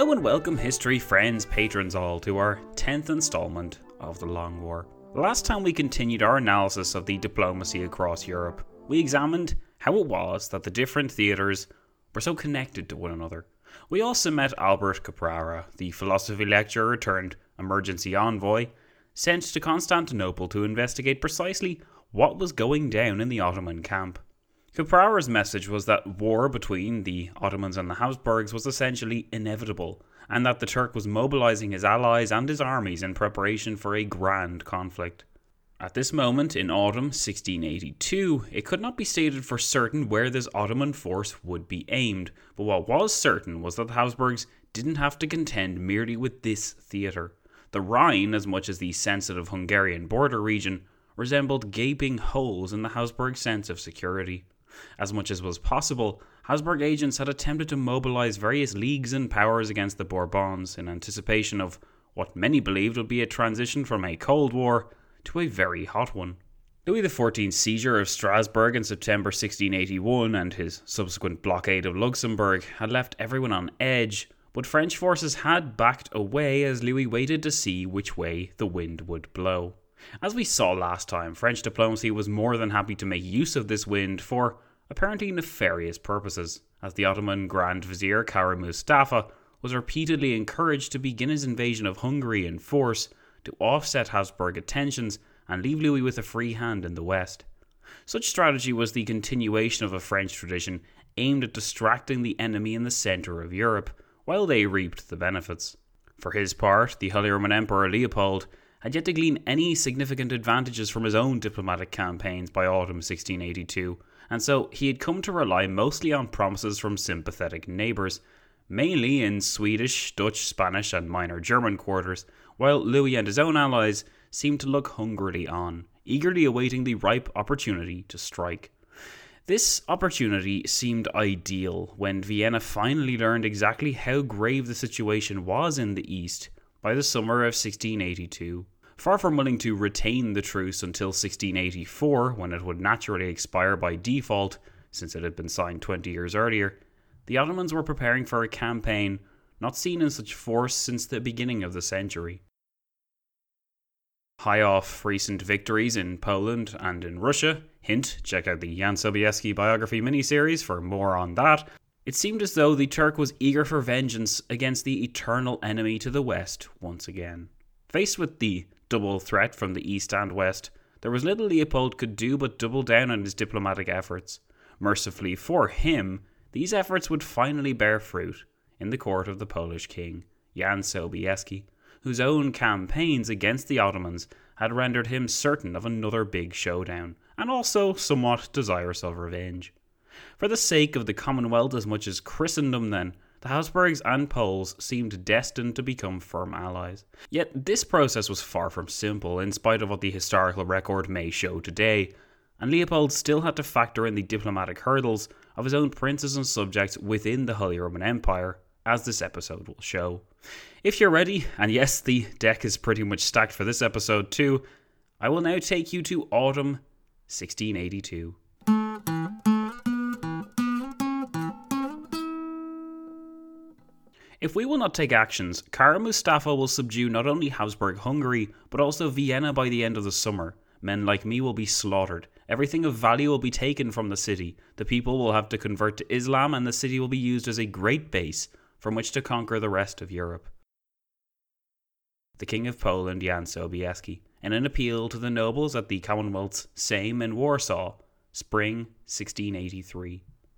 Hello and welcome history friends, patrons all, to our 10th installment of The Long War. Last time we continued our analysis of the diplomacy across Europe. We examined how it was that the different theatres were so connected to one another. We also met Albert Caprara, the philosophy lecturer turned emergency envoy, sent to Constantinople to investigate precisely what was going down in the Ottoman camp. Caprara's message was that war between the Ottomans and the Habsburgs was essentially inevitable, and that the Turk was mobilising his allies and his armies in preparation for a grand conflict. At this moment, in autumn 1682, it could not be stated for certain where this Ottoman force would be aimed, but what was certain was that the Habsburgs didn't have to contend merely with this theatre. The Rhine, as much as the sensitive Hungarian border region, resembled gaping holes in the Habsburg sense of security. As much as was possible, Habsburg agents had attempted to mobilise various leagues and powers against the Bourbons in anticipation of what many believed would be a transition from a Cold War to a very hot one. Louis XIV's seizure of Strasbourg in September 1681 and his subsequent blockade of Luxembourg had left everyone on edge, but French forces had backed away as Louis waited to see which way the wind would blow. As we saw last time, French diplomacy was more than happy to make use of this wind for apparently nefarious purposes, as the Ottoman Grand Vizier Kara Mustafa was repeatedly encouraged to begin his invasion of Hungary in force to offset Habsburg attentions and leave Louis with a free hand in the west. Such strategy was the continuation of a French tradition aimed at distracting the enemy in the centre of Europe, while they reaped the benefits. For his part, the Holy Roman Emperor Leopold had yet to glean any significant advantages from his own diplomatic campaigns by autumn 1682, and so he had come to rely mostly on promises from sympathetic neighbours, mainly in Swedish, Dutch, Spanish and minor German quarters, while Louis and his own allies seemed to look hungrily on, eagerly awaiting the ripe opportunity to strike. This opportunity seemed ideal when Vienna finally learned exactly how grave the situation was in the East by the summer of 1682. Far from willing to retain the truce until 1684, when it would naturally expire by default, since it had been signed 20 years earlier, the Ottomans were preparing for a campaign not seen in such force since the beginning of the century. High off recent victories in Poland and in Russia, hint, check out the Jan Sobieski biography miniseries for more on that, it seemed as though the Turk was eager for vengeance against the eternal enemy to the west once again. Faced with the double threat from the east and west, there was little Leopold could do but double down on his diplomatic efforts. Mercifully for him, these efforts would finally bear fruit in the court of the Polish king, Jan Sobieski, whose own campaigns against the Ottomans had rendered him certain of another big showdown, and also somewhat desirous of revenge. For the sake of the Commonwealth as much as Christendom then, the Habsburgs and Poles seemed destined to become firm allies. Yet this process was far from simple, in spite of what the historical record may show today, and Leopold still had to factor in the diplomatic hurdles of his own princes and subjects within the Holy Roman Empire, as this episode will show. If you're ready, and yes, the deck is pretty much stacked for this episode too, I will now take you to autumn 1682. If we will not take actions, Kara Mustafa will subdue not only Habsburg Hungary, but also Vienna by the end of the summer. Men like me will be slaughtered. Everything of value will be taken from the city. The people will have to convert to Islam, and the city will be used as a great base from which to conquer the rest of Europe. The King of Poland, Jan Sobieski, in an appeal to the nobles at the Commonwealth's Sejm in Warsaw, spring 1683.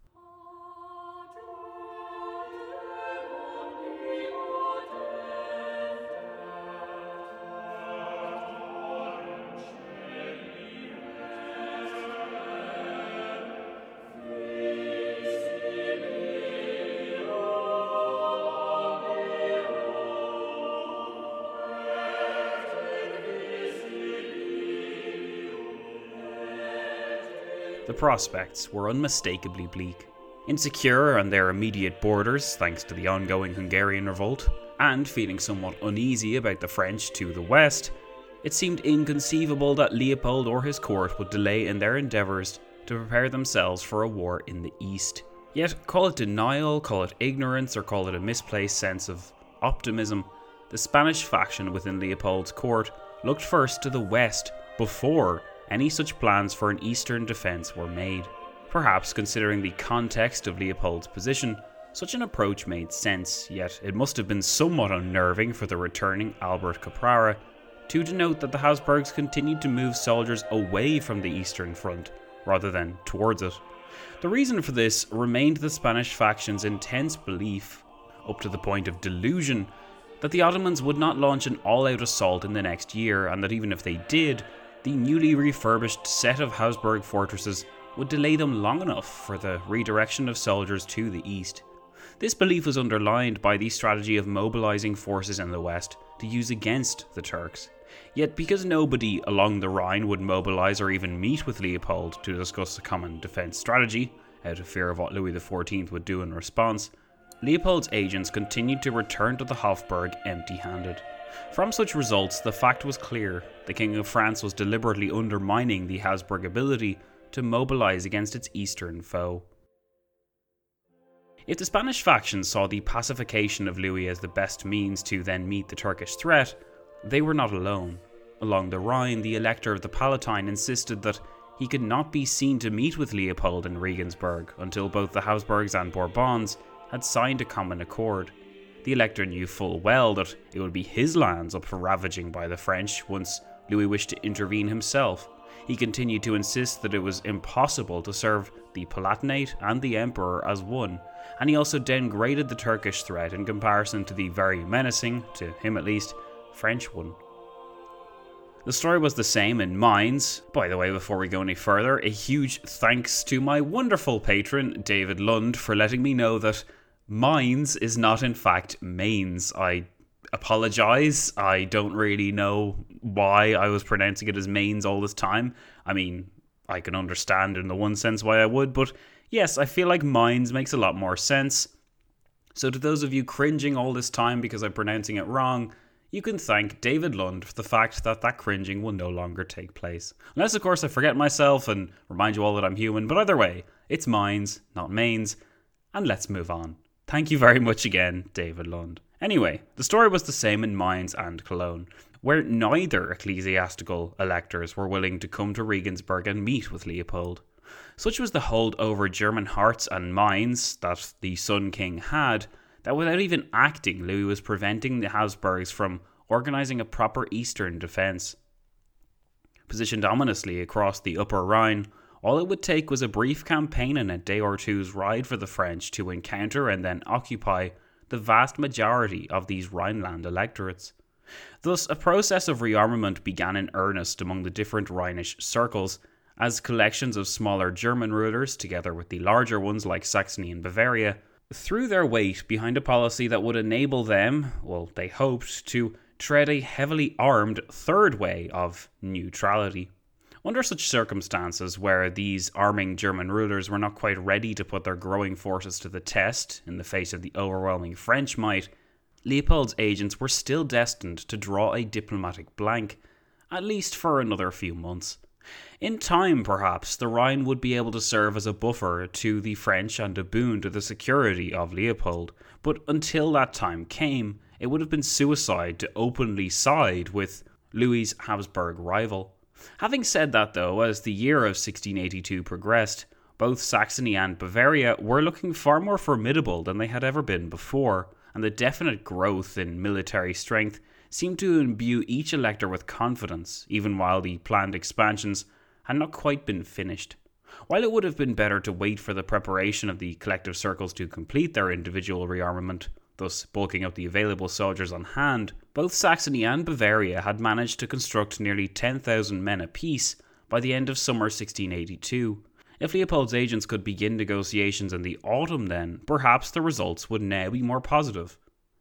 The prospects were unmistakably bleak. Insecure on their immediate borders, thanks to the ongoing Hungarian revolt, and feeling somewhat uneasy about the French to the west, it seemed inconceivable that Leopold or his court would delay in their endeavours to prepare themselves for a war in the east. Yet, call it denial, call it ignorance, or call it a misplaced sense of optimism, the Spanish faction within Leopold's court looked first to the west before any such plans for an eastern defence were made. Perhaps, considering the context of Leopold's position, such an approach made sense, yet it must have been somewhat unnerving for the returning Albert Caprara to denote that the Habsburgs continued to move soldiers away from the Eastern Front, rather than towards it. The reason for this remained the Spanish faction's intense belief, up to the point of delusion, that the Ottomans would not launch an all-out assault in the next year, and that even if they did, the newly refurbished set of Habsburg fortresses would delay them long enough for the redirection of soldiers to the east. This belief was underlined by the strategy of mobilizing forces in the west to use against the Turks. Yet because nobody along the Rhine would mobilize or even meet with Leopold to discuss a common defense strategy, out of fear of what Louis XIV would do in response, Leopold's agents continued to return to the Hofburg empty-handed. From such results, the fact was clear: the King of France was deliberately undermining the Habsburg ability to mobilize against its eastern foe. If the Spanish faction saw the pacification of Louis as the best means to then meet the Turkish threat, they were not alone. Along the Rhine, the Elector of the Palatine insisted that he could not be seen to meet with Leopold in Regensburg until both the Habsburgs and Bourbons had signed a common accord. The Elector knew full well that it would be his lands up for ravaging by the French once Louis wished to intervene himself. He continued to insist that it was impossible to serve the Palatinate and the Emperor as one, and he also downgraded the Turkish threat in comparison to the very menacing, to him at least, French one. The story was the same in Mainz. By the way, before we go any further, a huge thanks to my wonderful patron, David Lund, for letting me know that Mainz is not in fact Mainz. I apologise. I don't really know why I was pronouncing it as Mainz all this time. I mean, I can understand in the one sense why I would, but yes, I feel like Mainz makes a lot more sense. So to those of you cringing all this time because I'm pronouncing it wrong, you can thank David Lund for the fact that that cringing will no longer take place. Unless, of course, I forget myself and remind you all that I'm human, but either way, it's Mainz, not Mainz, and let's move on. Thank you very much again, David Lund. Anyway, the story was the same in Mainz and Cologne, where neither ecclesiastical electors were willing to come to Regensburg and meet with Leopold. Such was the hold over German hearts and minds that the Sun King had, that without even acting, Louis was preventing the Habsburgs from organising a proper eastern defence. Positioned ominously across the Upper Rhine, all it would take was a brief campaign and a day or two's ride for the French to encounter and then occupy the vast majority of these Rhineland electorates. Thus, a process of rearmament began in earnest among the different Rhinish circles, as collections of smaller German rulers, together with the larger ones like Saxony and Bavaria, threw their weight behind a policy that would enable them, well, they hoped, to tread a heavily armed third way of neutrality. Under such circumstances, where these arming German rulers were not quite ready to put their growing forces to the test in the face of the overwhelming French might, Leopold's agents were still destined to draw a diplomatic blank, at least for another few months. In time, perhaps, the Rhine would be able to serve as a buffer to the French and a boon to the security of Leopold, but until that time came, it would have been suicide to openly side with Louis's Habsburg rival. Having said that though, as the year of 1682 progressed, both Saxony and Bavaria were looking far more formidable than they had ever been before, and the definite growth in military strength seemed to imbue each elector with confidence, even while the planned expansions had not quite been finished. While it would have been better to wait for the preparation of the collective circles to complete their individual rearmament, thus bulking up the available soldiers on hand, both Saxony and Bavaria had managed to construct nearly 10,000 men apiece by the end of summer 1682. If Leopold's agents could begin negotiations in the autumn then, perhaps the results would now be more positive.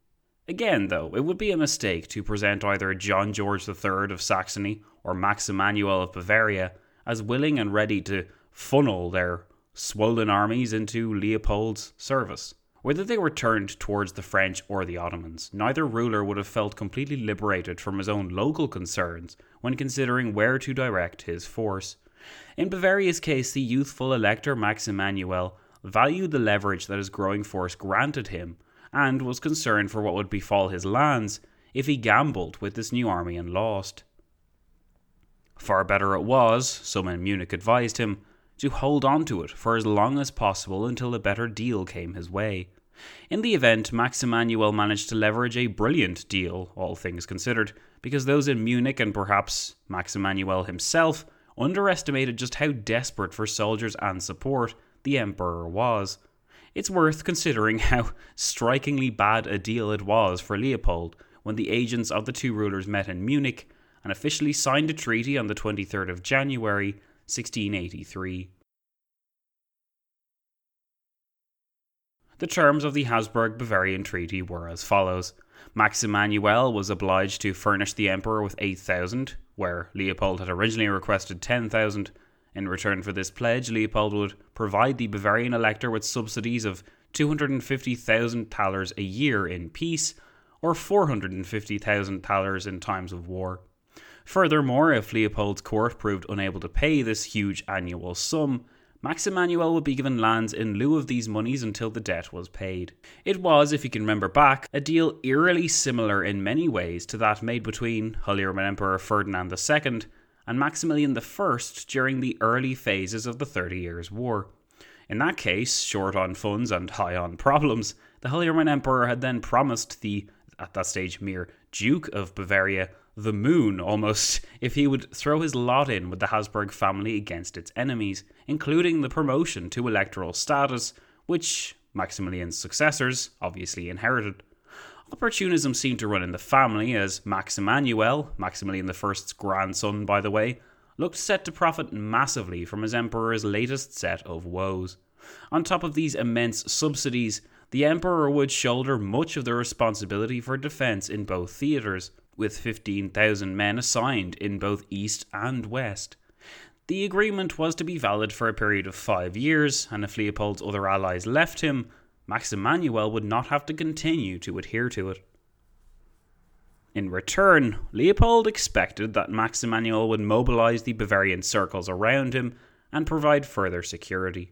Again, though, it would be a mistake to present either John George III of Saxony or Max Emanuel of Bavaria as willing and ready to funnel their swollen armies into Leopold's service. Whether they were turned towards the French or the Ottomans, neither ruler would have felt completely liberated from his own local concerns when considering where to direct his force. In Bavaria's case, the youthful Elector Max Emanuel valued the leverage that his growing force granted him, and was concerned for what would befall his lands if he gambled with this new army and lost. Far better it was, some in Munich advised him, to hold on to it for as long as possible until a better deal came his way. In the event, Max Emanuel managed to leverage a brilliant deal, all things considered, because those in Munich and perhaps Max Emanuel himself underestimated just how desperate for soldiers and support the Emperor was. It's worth considering how strikingly bad a deal it was for Leopold when the agents of the two rulers met in Munich and officially signed a treaty on the 23rd of January, 1683. The terms of the Habsburg-Bavarian Treaty were as follows. Max Emanuel was obliged to furnish the Emperor with 8,000, where Leopold had originally requested 10,000. In return for this pledge, Leopold would provide the Bavarian elector with subsidies of 250,000 thalers a year in peace, or 450,000 thalers in times of war. Furthermore, if Leopold's court proved unable to pay this huge annual sum, Max Emanuel would be given lands in lieu of these monies until the debt was paid. It was, if you can remember back, a deal eerily similar in many ways to that made between Holy Roman Emperor Ferdinand II and Maximilian I during the early phases of the 30 Years' War. In that case, short on funds and high on problems, the Holy Roman Emperor had then promised the, at that stage, mere Duke of Bavaria the moon, almost, if he would throw his lot in with the Habsburg family against its enemies, including the promotion to electoral status, which Maximilian's successors obviously inherited. Opportunism seemed to run in the family, as Max Emanuel, Maximilian I's grandson by the way, looked set to profit massively from his emperor's latest set of woes. On top of these immense subsidies, the emperor would shoulder much of the responsibility for defence in both theatres, with 15,000 men assigned in both East and West. The agreement was to be valid for a period of 5 years, and if Leopold's other allies left him, Max Emanuel would not have to continue to adhere to it. In return, Leopold expected that Max Emanuel would mobilise the Bavarian circles around him and provide further security.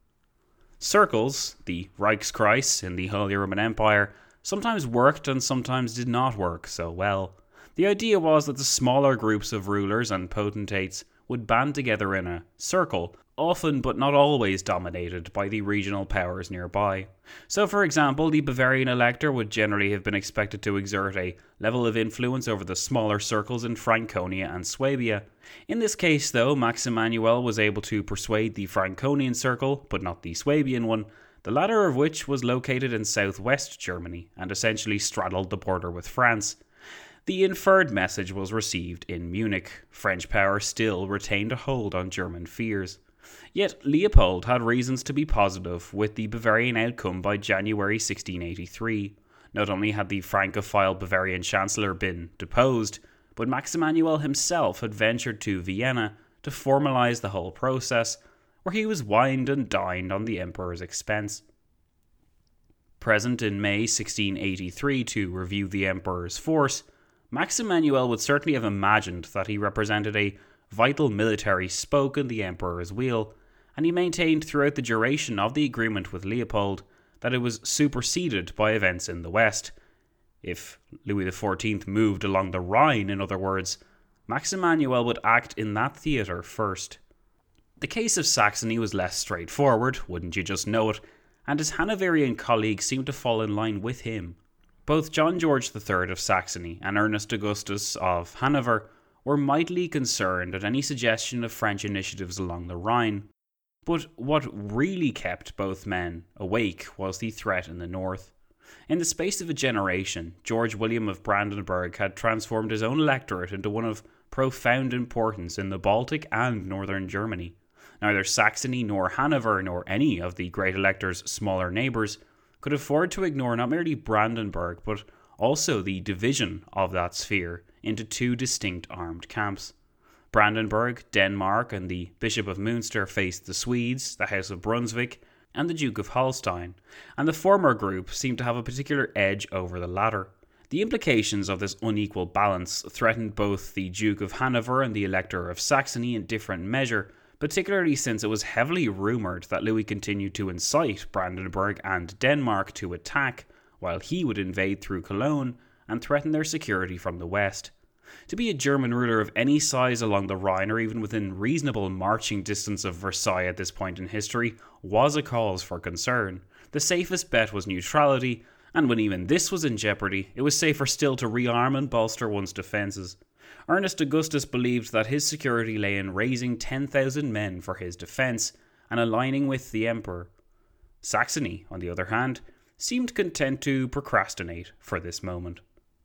Circles, the Reichskreis in the Holy Roman Empire, sometimes worked and sometimes did not work so well. The idea was that the smaller groups of rulers and potentates would band together in a circle, often but not always dominated by the regional powers nearby. So, for example, the Bavarian elector would generally have been expected to exert a level of influence over the smaller circles in Franconia and Swabia. In this case, though, Max Emanuel was able to persuade the Franconian circle, but not the Swabian one, the latter of which was located in southwest Germany and essentially straddled the border with France. The inferred message was received in Munich. French power still retained a hold on German fears. Yet Leopold had reasons to be positive with the Bavarian outcome by January 1683. Not only had the Francophile Bavarian chancellor been deposed, but Max Emanuel himself had ventured to Vienna to formalise the whole process, where he was wined and dined on the emperor's expense. Present in May 1683 to review the emperor's force, Max Emanuel would certainly have imagined that he represented a vital military spoke in the emperor's wheel, and he maintained throughout the duration of the agreement with Leopold that it was superseded by events in the West. If Louis XIV moved along the Rhine, in other words, Max Emanuel would act in that theatre first. The case of Saxony was less straightforward, wouldn't you just know it, and his Hanoverian colleagues seemed to fall in line with him. Both John George III of Saxony and Ernest Augustus of Hanover were mightily concerned at any suggestion of French initiatives along the Rhine. But what really kept both men awake was the threat in the north. In the space of a generation, George William of Brandenburg had transformed his own electorate into one of profound importance in the Baltic and northern Germany. Neither Saxony nor Hanover nor any of the great elector's smaller neighbours could afford to ignore not merely Brandenburg but also the division of that sphere into two distinct armed camps. Brandenburg, Denmark and the Bishop of Münster faced the Swedes, the House of Brunswick and the Duke of Holstein, and the former group seemed to have a particular edge over the latter. The implications of this unequal balance threatened both the Duke of Hanover and the Elector of Saxony in different measure, particularly since it was heavily rumoured that Louis continued to incite Brandenburg and Denmark to attack, while he would invade through Cologne and threaten their security from the west. To be a German ruler of any size along the Rhine, or even within reasonable marching distance of Versailles at this point in history, was a cause for concern. The safest bet was neutrality, and when even this was in jeopardy, it was safer still to rearm and bolster one's defences. Ernest Augustus believed that his security lay in raising 10,000 men for his defence and aligning with the Emperor. Saxony, on the other hand, seemed content to procrastinate for this moment.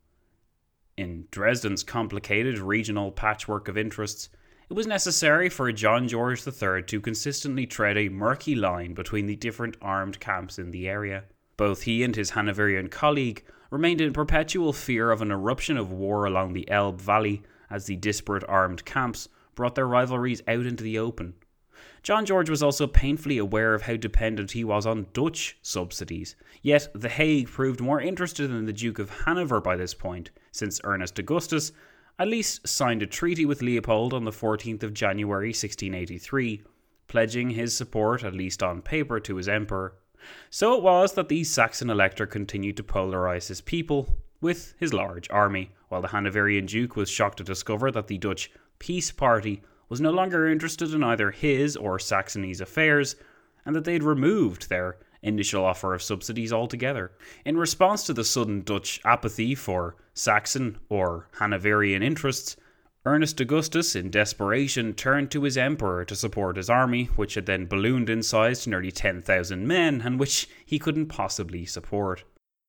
In Dresden's complicated regional patchwork of interests, it was necessary for John George III to consistently tread a murky line between the different armed camps in the area. Both he and his Hanoverian colleague remained in perpetual fear of an eruption of war along the Elbe Valley as the disparate armed camps brought their rivalries out into the open. John George was also painfully aware of how dependent he was on Dutch subsidies, yet The Hague proved more interested in the Duke of Hanover by this point, since Ernest Augustus at least signed a treaty with Leopold on the 14th of January 1683, pledging his support, at least on paper, to his emperor. So it was that the Saxon elector continued to polarise his people with his large army, while the Hanoverian Duke was shocked to discover that the Dutch Peace Party was no longer interested in either his or Saxony's affairs, and that they had removed their initial offer of subsidies altogether. In response to the sudden Dutch apathy for Saxon or Hanoverian interests, Ernest Augustus, in desperation, turned to his emperor to support his army, which had then ballooned in size to nearly 10,000 men, and which he couldn't possibly support.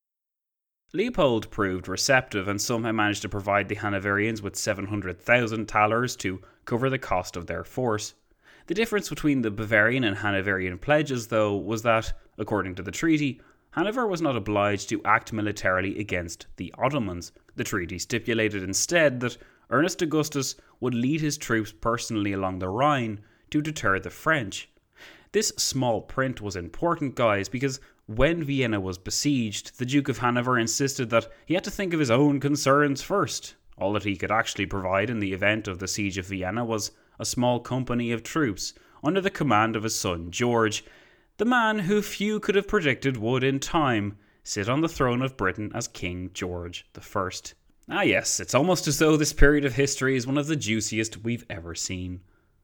Leopold proved receptive and somehow managed to provide the Hanoverians with 700,000 thalers to cover the cost of their force. The difference between the Bavarian and Hanoverian pledges, though, was that, according to the treaty, Hanover was not obliged to act militarily against the Ottomans. The treaty stipulated instead that Ernest Augustus would lead his troops personally along the Rhine to deter the French. This small print was important, guys, because when Vienna was besieged, the Duke of Hanover insisted that he had to think of his own concerns first. All that he could actually provide in the event of the siege of Vienna was a small company of troops under the command of his son George, the man who few could have predicted would, in time, sit on the throne of Britain as King George I. Ah yes, it's almost as though this period of history is one of the juiciest we've ever seen.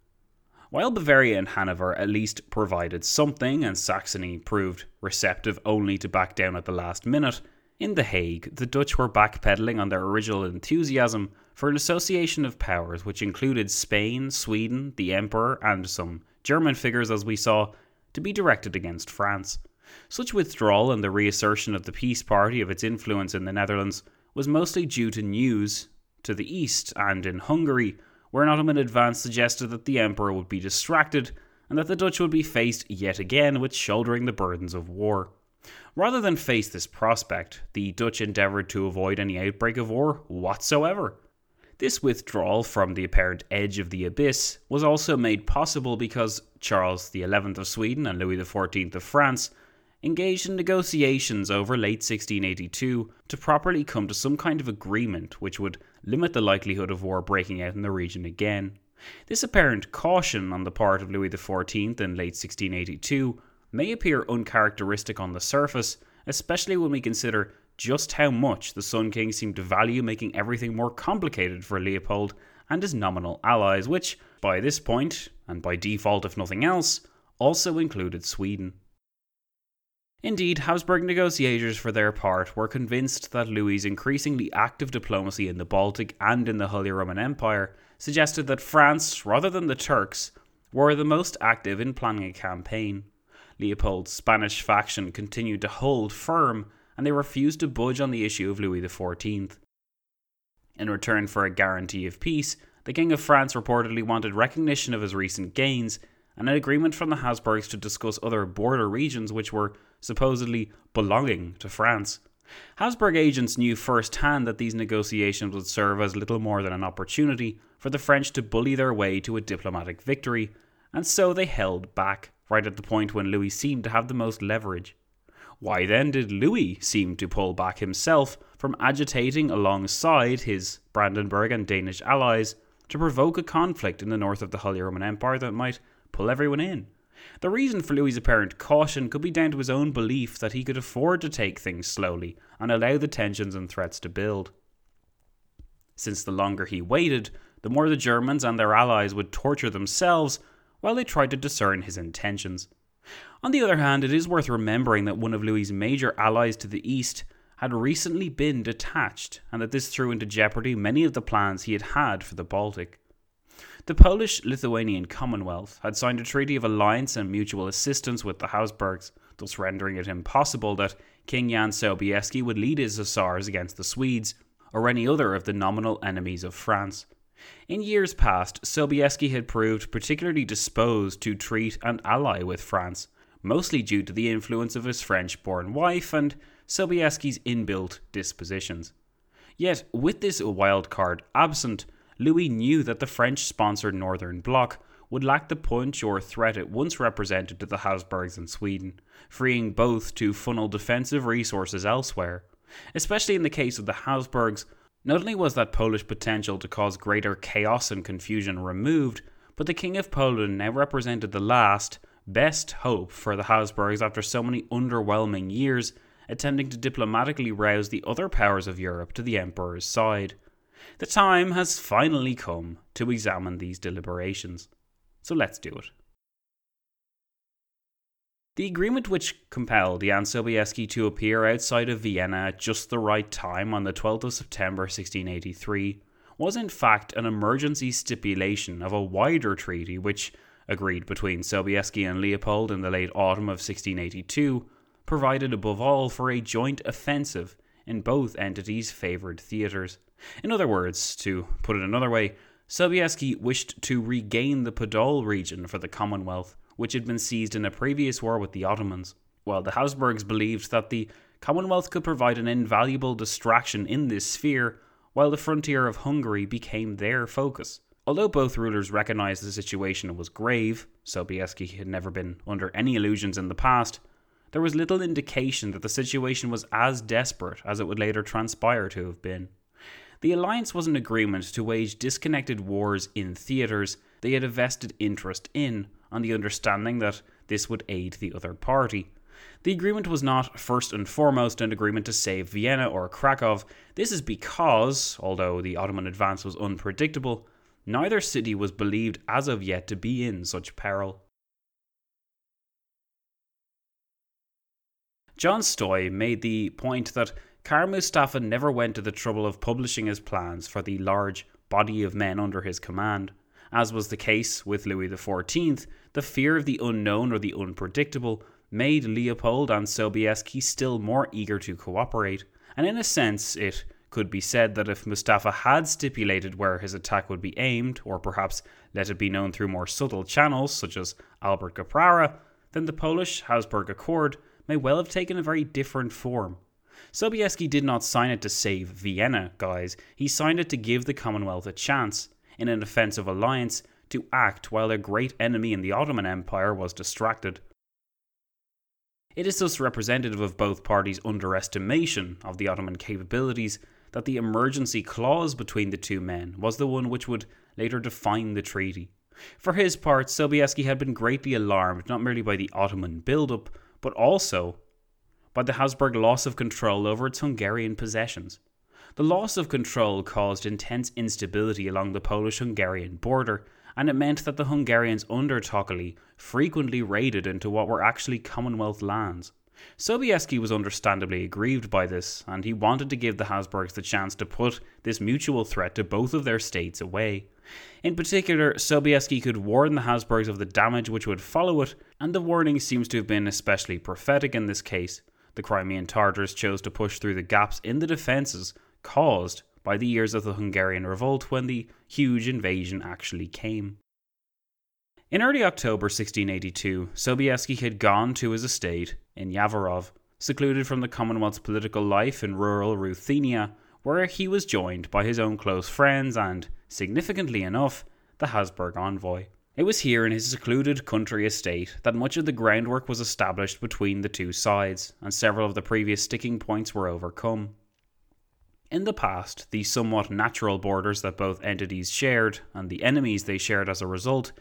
While Bavaria and Hanover at least provided something, and Saxony proved receptive only to back down at the last minute, in The Hague, the Dutch were backpedaling on their original enthusiasm for an association of powers which included Spain, Sweden, the Emperor, and some German figures, as we saw, to be directed against France. Such withdrawal and the reassertion of the Peace Party of its influence in the Netherlands was mostly due to news to the east, and in Hungary, where an Ottoman advance suggested that the Emperor would be distracted and that the Dutch would be faced yet again with shouldering the burdens of war. Rather than face this prospect, the Dutch endeavoured to avoid any outbreak of war whatsoever. This withdrawal from the apparent edge of the abyss was also made possible because Charles XI of Sweden and Louis XIV of France engaged in negotiations over late 1682 to properly come to some kind of agreement which would limit the likelihood of war breaking out in the region again. This apparent caution on the part of Louis XIV in late 1682 may appear uncharacteristic on the surface, especially when we consider just how much the Sun King seemed to value making everything more complicated for Leopold and his nominal allies, which, by this point, and by default if nothing else, also included Sweden. Indeed, Habsburg negotiators for their part were convinced that Louis's increasingly active diplomacy in the Baltic and in the Holy Roman Empire suggested that France, rather than the Turks, were the most active in planning a campaign. Leopold's Spanish faction continued to hold firm, and they refused to budge on the issue of Louis XIV. In return for a guarantee of peace, the King of France reportedly wanted recognition of his recent gains and an agreement from the Habsburgs to discuss other border regions which were supposedly belonging to France. Habsburg agents knew firsthand that these negotiations would serve as little more than an opportunity for the French to bully their way to a diplomatic victory, and so they held back, right at the point when Louis seemed to have the most leverage. Why then did Louis seem to pull back himself from agitating alongside his Brandenburg and Danish allies to provoke a conflict in the north of the Holy Roman Empire that might pull everyone in. The reason for Louis's apparent caution could be down to his own belief that he could afford to take things slowly and allow the tensions and threats to build. Since the longer he waited, the more the Germans and their allies would torture themselves while they tried to discern his intentions. On the other hand, it is worth remembering that one of Louis's major allies to the east had recently been detached, and that this threw into jeopardy many of the plans he had for the Baltic. The Polish-Lithuanian Commonwealth had signed a treaty of alliance and mutual assistance with the Habsburgs, thus rendering it impossible that King Jan Sobieski would lead his hussars against the Swedes, or any other of the nominal enemies of France. In years past, Sobieski had proved particularly disposed to treat and ally with France, mostly due to the influence of his French-born wife and Sobieski's inbuilt dispositions. Yet, with this wild card absent, Louis knew that the French-sponsored Northern Bloc would lack the punch or threat it once represented to the Habsburgs in Sweden, freeing both to funnel defensive resources elsewhere. Especially in the case of the Habsburgs, not only was that Polish potential to cause greater chaos and confusion removed, but the King of Poland now represented the last, best hope for the Habsburgs after so many underwhelming years, attempting to diplomatically rouse the other powers of Europe to the Emperor's side. The time has finally come to examine these deliberations. So let's do it. The agreement which compelled Jan Sobieski to appear outside of Vienna at just the right time on the 12th of September 1683 was in fact an emergency stipulation of a wider treaty which, agreed between Sobieski and Leopold in the late autumn of 1682, provided above all for a joint offensive in both entities' favoured theatres. In other words, to put it another way, Sobieski wished to regain the Podol region for the Commonwealth, which had been seized in a previous war with the Ottomans, while the Habsburgs believed that the Commonwealth could provide an invaluable distraction in this sphere, while the frontier of Hungary became their focus. Although both rulers recognised the situation was grave, Sobieski had never been under any illusions in the past, there was little indication that the situation was as desperate as it would later transpire to have been. The alliance was an agreement to wage disconnected wars in theatres they had a vested interest in, on the understanding that this would aid the other party. The agreement was not first and foremost an agreement to save Vienna or Krakow. This is because, although the Ottoman advance was unpredictable, neither city was believed as of yet to be in such peril. John Stoy made the point that Tsar Mustafa never went to the trouble of publishing his plans for the large body of men under his command. As was the case with Louis XIV, the fear of the unknown or the unpredictable made Leopold and Sobieski still more eager to cooperate, and in a sense it could be said that if Mustafa had stipulated where his attack would be aimed, or perhaps let it be known through more subtle channels such as Albert Caprara, then the Polish-Habsburg Accord may well have taken a very different form. Sobieski did not sign it to save Vienna, guys. He signed it to give the Commonwealth a chance, in an offensive alliance, to act while their great enemy in the Ottoman Empire was distracted. It is thus representative of both parties' underestimation of the Ottoman capabilities that the emergency clause between the two men was the one which would later define the treaty. For his part, Sobieski had been greatly alarmed not merely by the Ottoman build-up, but also by the Habsburg loss of control over its Hungarian possessions. The loss of control caused intense instability along the Polish-Hungarian border, and it meant that the Hungarians under Tokolly frequently raided into what were actually Commonwealth lands. Sobieski was understandably aggrieved by this, and he wanted to give the Habsburgs the chance to put this mutual threat to both of their states away. In particular, Sobieski could warn the Habsburgs of the damage which would follow it, and the warning seems to have been especially prophetic in this case. The Crimean Tartars chose to push through the gaps in the defences caused by the years of the Hungarian revolt when the huge invasion actually came. In early October 1682, Sobieski had gone to his estate in Yavorov, secluded from the Commonwealth's political life in rural Ruthenia, where he was joined by his own close friends and, significantly enough, the Habsburg envoy. It was here in his secluded country estate that much of the groundwork was established between the two sides, and several of the previous sticking points were overcome. In the past, the somewhat natural borders that both entities shared, and the enemies they shared as a result,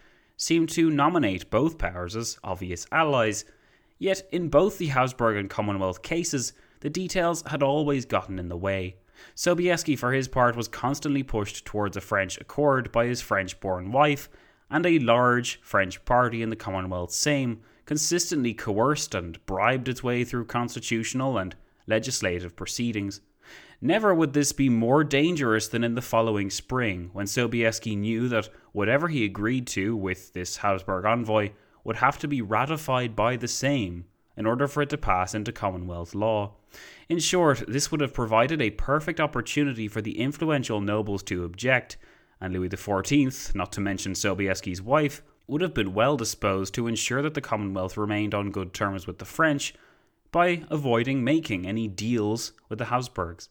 seemed to nominate both powers as obvious allies, yet in both the Habsburg and Commonwealth cases, the details had always gotten in the way. Sobieski, for his part, was constantly pushed towards a French accord by his French-born wife, and a large French party in the Commonwealth Sejm consistently coerced and bribed its way through constitutional and legislative proceedings. Never would this be more dangerous than in the following spring, when Sobieski knew that whatever he agreed to with this Habsburg envoy would have to be ratified by the Sejm in order for it to pass into Commonwealth law. In short, this would have provided a perfect opportunity for the influential nobles to object, and Louis XIV, not to mention Sobieski's wife, would have been well disposed to ensure that the Commonwealth remained on good terms with the French by avoiding making any deals with the Habsburgs.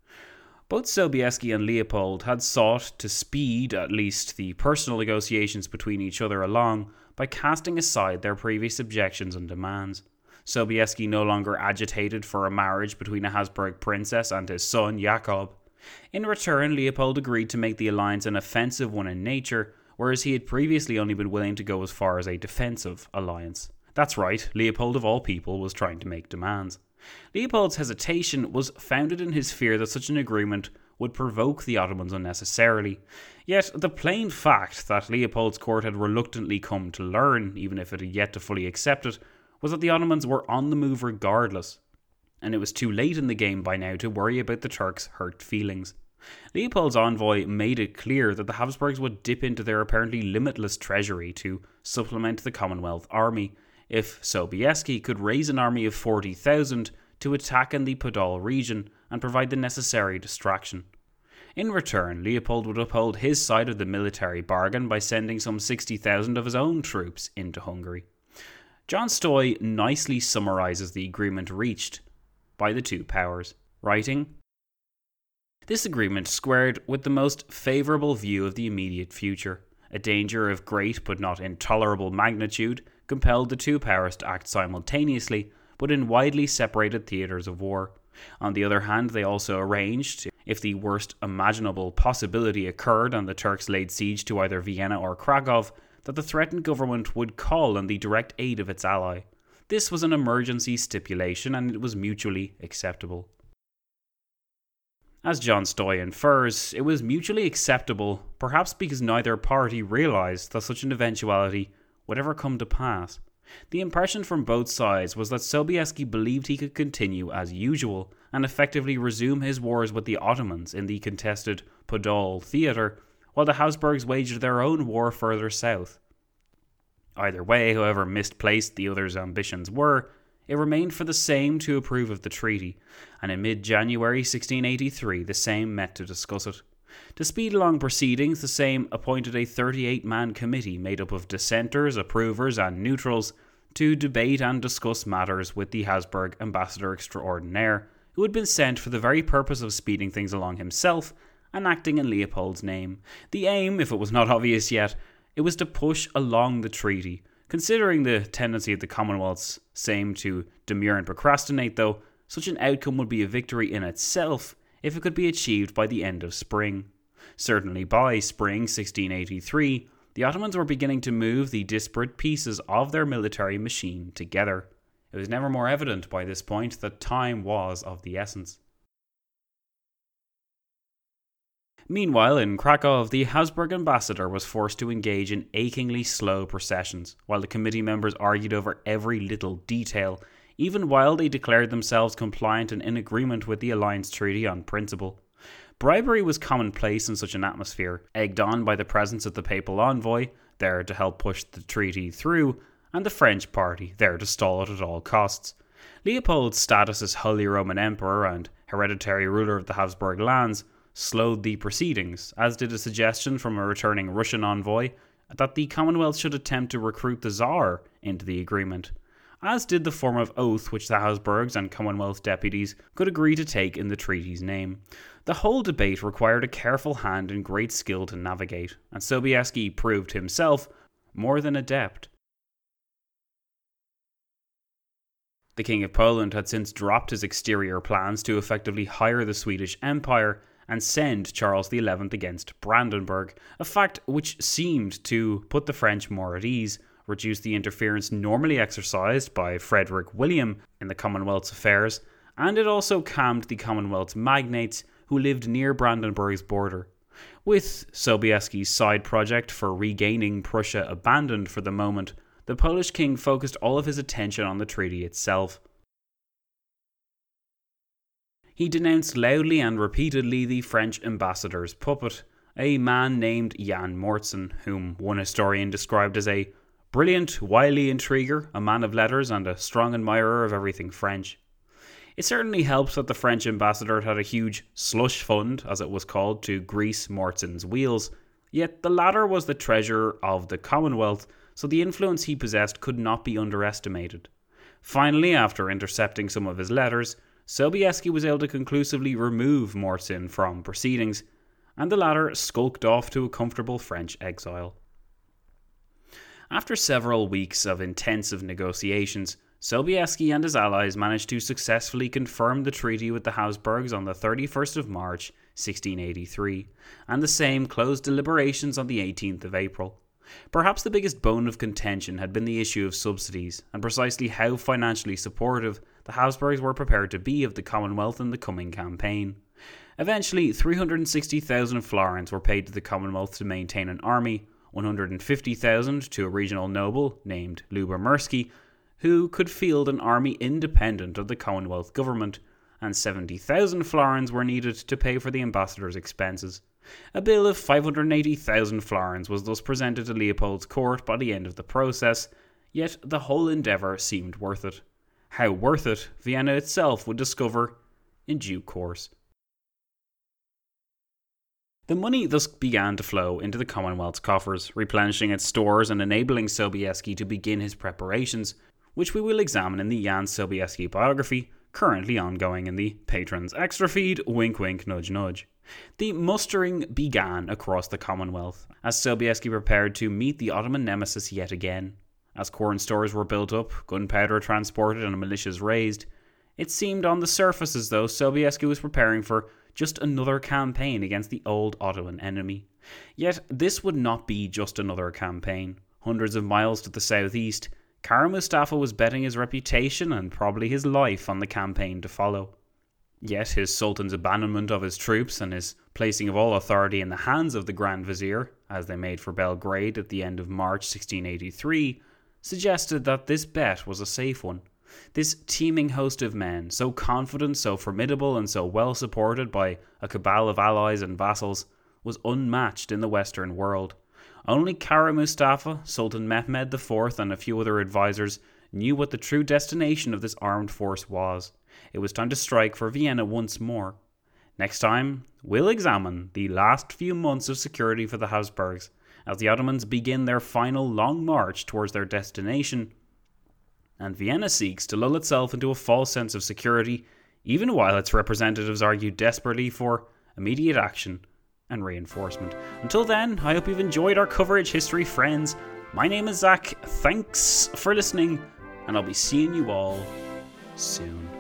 Both Sobieski and Leopold had sought to speed at least the personal negotiations between each other along by casting aside their previous objections and demands. Sobieski no longer agitated for a marriage between a Habsburg princess and his son Jakob. In return, Leopold agreed to make the alliance an offensive one in nature, whereas he had previously only been willing to go as far as a defensive alliance. That's right, Leopold of all people was trying to make demands. Leopold's hesitation was founded in his fear that such an agreement would provoke the Ottomans unnecessarily. Yet the plain fact that Leopold's court had reluctantly come to learn, even if it had yet to fully accept it, was that the Ottomans were on the move regardless, and it was too late in the game by now to worry about the Turks' hurt feelings. Leopold's envoy made it clear that the Habsburgs would dip into their apparently limitless treasury to supplement the Commonwealth army, if Sobieski could raise an army of 40,000 to attack in the Podol region and provide the necessary distraction. In return, Leopold would uphold his side of the military bargain by sending some 60,000 of his own troops into Hungary. John Stoy nicely summarises the agreement reached by the two powers, writing, "This agreement squared with the most favourable view of the immediate future. A danger of great but not intolerable magnitude compelled the two powers to act simultaneously, but in widely separated theatres of war. On the other hand, they also arranged, if the worst imaginable possibility occurred and the Turks laid siege to either Vienna or Krakow, that the threatened government would call on the direct aid of its ally. This was an emergency stipulation, and it was mutually acceptable." As John Stoy infers, it was mutually acceptable, perhaps because neither party realised that such an eventuality would ever come to pass. The impression from both sides was that Sobieski believed he could continue as usual and effectively resume his wars with the Ottomans in the contested Podol theatre, while the Habsburgs waged their own war further south. Either way, however misplaced the other's ambitions were, it remained for the Sejm to approve of the treaty, and in mid-January 1683 the Sejm met to discuss it. To speed along proceedings, the Sejm appointed a 38-man committee made up of dissenters, approvers and neutrals to debate and discuss matters with the Habsburg ambassador extraordinaire, who had been sent for the very purpose of speeding things along himself and acting in Leopold's name. The aim, if it was not obvious yet, it was to push along the treaty. Considering the tendency of the Commonwealth's Sejm to demur and procrastinate, though, such an outcome would be a victory in itself if it could be achieved by the end of spring. Certainly by spring 1683, the Ottomans were beginning to move the disparate pieces of their military machine together. It was never more evident by this point that time was of the essence. Meanwhile, in Krakow, the Habsburg ambassador was forced to engage in achingly slow processions, while the committee members argued over every little detail, even while they declared themselves compliant and in agreement with the alliance treaty on principle. Bribery was commonplace in such an atmosphere, egged on by the presence of the papal envoy, there to help push the treaty through, and the French party, there to stall it at all costs. Leopold's status as Holy Roman Emperor and hereditary ruler of the Habsburg lands slowed the proceedings, as did a suggestion from a returning Russian envoy that the Commonwealth should attempt to recruit the Tsar into the agreement, as did the form of oath which the Habsburgs and Commonwealth deputies could agree to take in the treaty's name. The whole debate required a careful hand and great skill to navigate, and Sobieski proved himself more than adept. The King of Poland had since dropped his exterior plans to effectively hire the Swedish Empire and send Charles XI against Brandenburg, a fact which seemed to put the French more at ease, reduce the interference normally exercised by Frederick William in the Commonwealth's affairs, and it also calmed the Commonwealth's magnates who lived near Brandenburg's border. With Sobieski's side project for regaining Prussia abandoned for the moment, the Polish king focused all of his attention on the treaty itself. He denounced loudly and repeatedly the French ambassador's puppet, a man named Jan Mortzen, whom one historian described as a brilliant, wily intriguer, a man of letters, and a strong admirer of everything French. It certainly helps that the French ambassador had a huge slush fund, as it was called, to grease Mortzen's wheels, yet the latter was the treasurer of the Commonwealth, so the influence he possessed could not be underestimated. Finally, after intercepting some of his letters, Sobieski was able to conclusively remove Mortzen from proceedings, and the latter skulked off to a comfortable French exile. After several weeks of intensive negotiations, Sobieski and his allies managed to successfully confirm the treaty with the Habsburgs on the 31st of March 1683, and the same closed deliberations on the 18th of April. Perhaps the biggest bone of contention had been the issue of subsidies, and precisely how financially supportive the Habsburgs were prepared to be of the Commonwealth in the coming campaign. Eventually, 360,000 florins were paid to the Commonwealth to maintain an army, 150,000 to a regional noble named Lubomirski, who could field an army independent of the Commonwealth government, and 70,000 florins were needed to pay for the ambassador's expenses. A bill of 580,000 florins was thus presented to Leopold's court by the end of the process, yet the whole endeavour seemed worth it. How worth it, Vienna itself would discover in due course. The money thus began to flow into the Commonwealth's coffers, replenishing its stores and enabling Sobieski to begin his preparations, which we will examine in the Jan Sobieski biography, currently ongoing in the Patrons Extra feed, wink wink nudge nudge. The mustering began across the Commonwealth, as Sobieski prepared to meet the Ottoman nemesis yet again. As corn stores were built up, gunpowder transported and militias raised, it seemed on the surface as though Sobieski was preparing for just another campaign against the old Ottoman enemy. Yet this would not be just another campaign. Hundreds of miles to the southeast, Kara Mustafa was betting his reputation and probably his life on the campaign to follow. Yet his Sultan's abandonment of his troops and his placing of all authority in the hands of the Grand Vizier, as they made for Belgrade at the end of March 1683, suggested that this bet was a safe one. This teeming host of men, so confident, so formidable, and so well supported by a cabal of allies and vassals, was unmatched in the Western world. Only Kara Mustafa, Sultan Mehmed IV, and a few other advisors knew what the true destination of this armed force was. It was time to strike for Vienna once more. Next time, we'll examine the last few months of security for the Habsburgs, as the Ottomans begin their final long march towards their destination, and Vienna seeks to lull itself into a false sense of security, even while its representatives argue desperately for immediate action and reinforcement. Until then, I hope you've enjoyed our coverage, history friends. My name is Zach, thanks for listening, and I'll be seeing you all soon.